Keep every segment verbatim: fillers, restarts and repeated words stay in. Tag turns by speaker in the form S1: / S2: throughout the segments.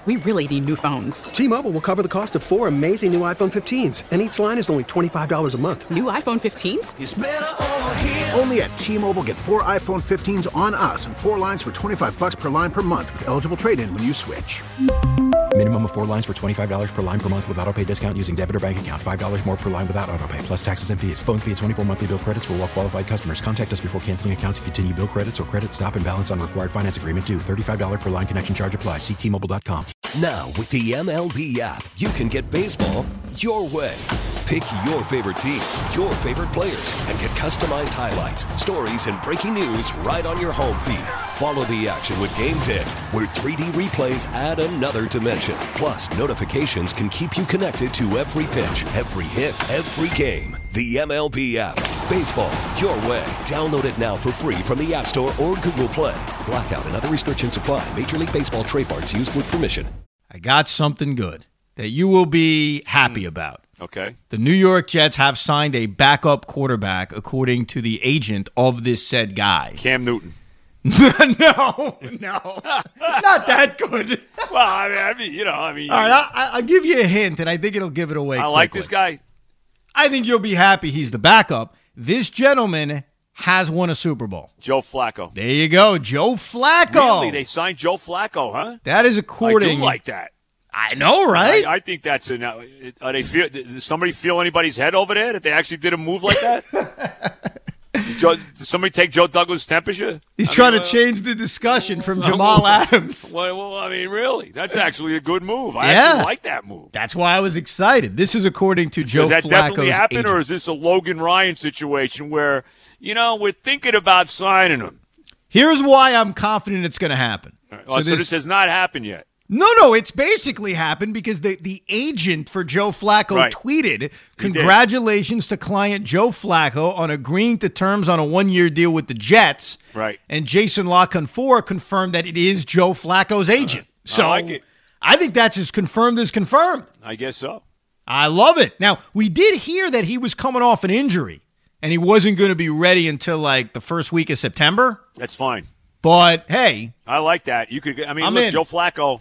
S1: we really need new phones.
S2: T-Mobile will cover the cost of four amazing new iPhone fifteens, and each line is only twenty-five dollars a month.
S1: New iPhone fifteens?
S3: It's better over here.
S4: Only at T-Mobile, get four iPhone fifteens on us and four lines for twenty-five dollars per line per month with eligible trade-in when you switch.
S5: Minimum of four lines for twenty-five dollars per line per month with autopay discount using debit or bank account. five dollars more per line without autopay, plus taxes and fees. Phone fee at twenty-four monthly bill credits for well-qualified customers. Contact us before canceling account to continue bill credits or credit stop and balance on required finance agreement due. thirty-five dollars per line connection charge applies. See T Mobile dot com.
S6: Now, with the M L B app, you can get baseball your way. Pick your favorite team, your favorite players, and get customized highlights, stories, and breaking news right on your home feed. Follow the action with Game Day, where three D replays add another dimension. Plus, notifications can keep you connected to every pitch, every hit, every game. The M L B app. Baseball your way. Download it now for free from the App Store or Google Play. Blackout and other restrictions apply. Major League Baseball trademarks used with permission.
S7: I got something good that you will be happy mm. about.
S8: Okay.
S7: The New York Jets have signed a backup quarterback, according to the agent of this said guy.
S8: Cam Newton.
S7: no, no, not that good.
S8: Well, I mean, I mean, you know, I mean.
S7: All right, I, I'll give you a hint, and I think it'll give it away
S8: I
S7: quickly.
S8: like this guy.
S7: I think you'll be happy he's the backup. This gentleman has won a Super Bowl.
S8: Joe Flacco.
S7: There you go, Joe Flacco.
S8: Really? They signed Joe Flacco, huh?
S7: That is according.
S8: I do like that.
S7: I know, right?
S8: I, I think that's a. Are they feel? Does somebody feel anybody's head over there that they actually did a move like that? Did, Joe, did somebody take Joe Douglas' temperature?
S7: He's
S8: I
S7: trying
S8: mean,
S7: to
S8: uh,
S7: change the discussion from Jamal Adams.
S8: Well, well, I mean, really, that's actually a good move. I
S7: yeah.
S8: actually like that move.
S7: That's why I was excited. This is according to Joe Flacco's
S8: Does that definitely happen,
S7: agent.
S8: or is this a Logan Ryan situation where, you know, we're thinking about signing him?
S7: Here's why I'm confident it's going to happen.
S8: Oh, so, so this, this has not happened yet.
S7: No, no, it's basically happened because the, the agent for Joe Flacco
S8: right.
S7: tweeted, congratulations to client Joe Flacco on agreeing to terms on a one-year deal with the Jets.
S8: Right.
S7: And Jason La Canfora confirmed that it is Joe Flacco's agent. Uh, so
S8: I like it.
S7: I think that's as confirmed as confirmed.
S8: I guess so.
S7: I love it. Now, we did hear that he was coming off an injury, and he wasn't going to be ready until, like, the first week of September.
S8: That's fine.
S7: But, hey.
S8: I like that. You could. I mean,
S7: I'm
S8: look,
S7: in.
S8: Joe Flacco,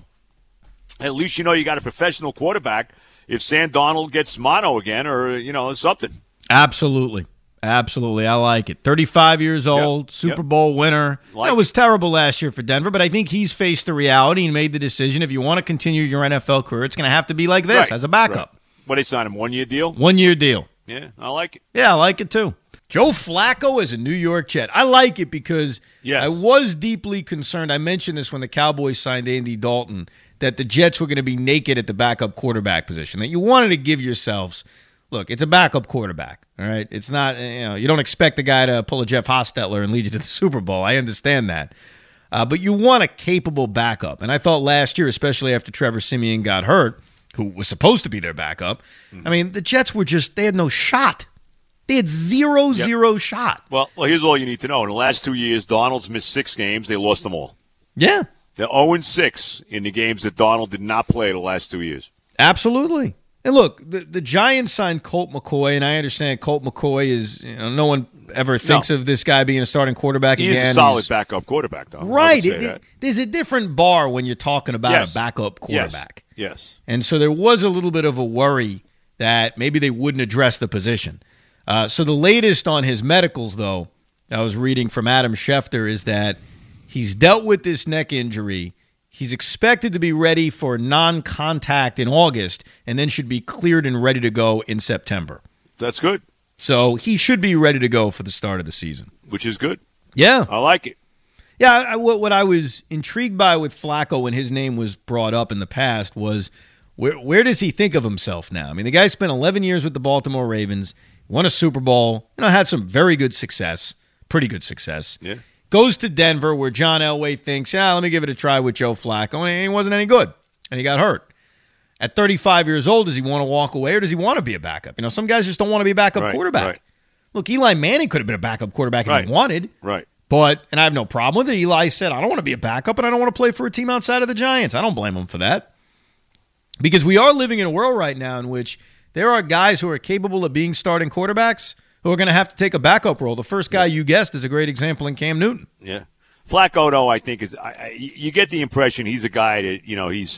S8: at least you know you got a professional quarterback if Sam Darnold gets mono again or, you know, something.
S7: Absolutely. Absolutely. I like it. thirty-five years old, yep. Super yep. Bowl winner.
S8: Like
S7: it was terrible last year for Denver, but I think he's faced the reality and made the decision. If you want to continue your N F L career, it's going to have to be like this,
S8: right.
S7: as a backup.
S8: Right. What, they signed him? One-year deal?
S7: One-year deal.
S8: Yeah, I like it.
S7: Yeah, I like it too. Joe Flacco is a New York Jet. I like it because
S8: yes.
S7: I was deeply concerned. I mentioned this when the Cowboys signed Andy Dalton, that the Jets were going to be naked at the backup quarterback position. That you wanted to give yourselves, look, it's a backup quarterback, all right? It's not, you know, you don't expect the guy to pull a Jeff Hostetler and lead you to the Super Bowl. I understand that. Uh, but you want a capable backup. And I thought last year, especially after Trevor Siemian got hurt, who was supposed to be their backup, mm-hmm. I mean, the Jets were just, they had no shot. They had zero, yep. zero shot.
S8: Well, well, here's all you need to know. In the last two years, Donald's missed six games. They lost them all.
S7: Yeah.
S8: They're oh and six in the games that Donald did not play the last two years.
S7: Absolutely. And look, the, the Giants signed Colt McCoy, and I understand Colt McCoy is, you know, no one ever thinks
S8: no.
S7: of this guy being a starting quarterback
S8: He's
S7: again.
S8: He's a solid
S7: He's,
S8: backup quarterback, though.
S7: Right. It, it, there's a different bar when you're talking about
S8: yes.
S7: a backup quarterback.
S8: Yes. yes.
S7: And so there was a little bit of a worry that maybe they wouldn't address the position. Uh, so the latest on his medicals, though, I was reading from Adam Schefter, is that he's dealt with this neck injury. He's expected to be ready for non-contact in August and then should be cleared and ready to go in September.
S8: That's good.
S7: So he should be ready to go for the start of the season.
S8: Which is good.
S7: Yeah.
S8: I like it.
S7: Yeah, I, what, what I was intrigued by with Flacco when his name was brought up in the past was where, where does he think of himself now? I mean, the guy spent eleven years with the Baltimore Ravens, won a Super Bowl, you know, had some very good success, pretty good success.
S8: Yeah.
S7: Goes to Denver where John Elway thinks, yeah, let me give it a try with Joe Flacco, and he wasn't any good, and he got hurt. At thirty-five years old, does he want to walk away or does he want to be a backup? You know, some guys just don't want to be a backup
S8: right,
S7: quarterback.
S8: Right.
S7: Look, Eli Manning could have been a backup quarterback if
S8: right.
S7: he wanted.
S8: Right.
S7: But, and I have no problem with it, Eli said, I don't want to be a backup and I don't want to play for a team outside of the Giants. I don't blame him for that. Because we are living in a world right now in which there are guys who are capable of being starting quarterbacks who are going to have to take a backup role. The first guy you guessed is a great example in Cam Newton.
S8: Yeah. Flacco, though, I think is I, I, you get the impression he's a guy that, you know, he's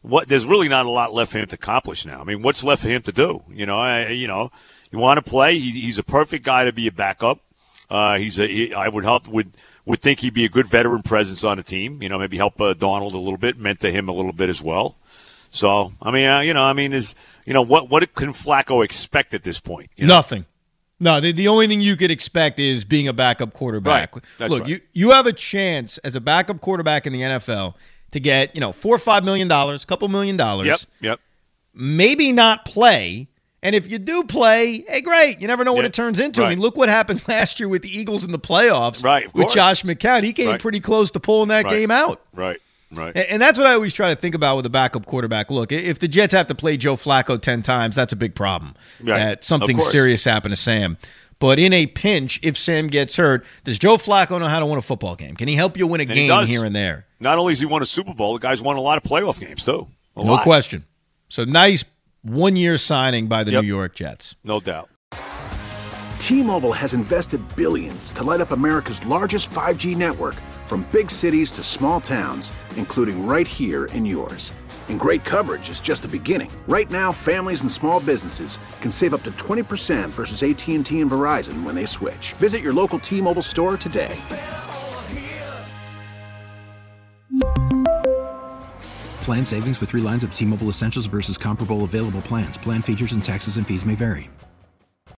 S8: what there's really not a lot left for him to accomplish now. I mean, what's left for him to do? You know, I, you know, you want to play. He, he's a perfect guy to be a backup. Uh, he's a. He, I would help would would think he'd be a good veteran presence on the team. You know, maybe help uh, Donald a little bit, mentor him a little bit as well. So, I mean, uh, you know, I mean, is you know what what can Flacco expect at this point? You know?
S7: Nothing. No, the, the only thing you could expect is being a backup quarterback.
S8: Right. That's
S7: Look,
S8: right.
S7: you you have a chance as a backup quarterback in the N F L to get, you know, four or five million dollars, a couple million dollars.
S8: Yep, yep.
S7: Maybe not play. And if you do play, hey, great. You never know what
S8: Yeah,
S7: it turns into.
S8: right.
S7: I mean, look what happened last year with the Eagles in the playoffs
S8: Right, of
S7: with
S8: course.
S7: Josh McCown. He came
S8: Right.
S7: pretty close to pulling that
S8: Right.
S7: game out.
S8: Right, right.
S7: And, and that's what I always try to think about with a backup quarterback. Look, if the Jets have to play Joe Flacco ten times, that's a big problem.
S8: Right.
S7: That something
S8: Of course.
S7: serious happened to Sam. But in a pinch, if Sam gets hurt, does Joe Flacco know how to win a football game? Can he help you win a
S8: And he
S7: game
S8: does.
S7: here and there?
S8: Not only has he won a Super Bowl, the guy's won a lot of playoff games too. A
S7: No
S8: lot.
S7: question. So nice one-year signing by the
S8: Yep.
S7: New York Jets.
S8: No doubt.
S4: T-Mobile has invested billions to light up America's largest five G network, from big cities to small towns, including right here in yours. And great coverage is just the beginning. Right now, families and small businesses can save up to twenty percent versus A T and T and Verizon when they switch. Visit your local T-Mobile store today.
S5: Plan savings with three lines of T-Mobile Essentials versus comparable available plans. Plan features and taxes and fees may vary.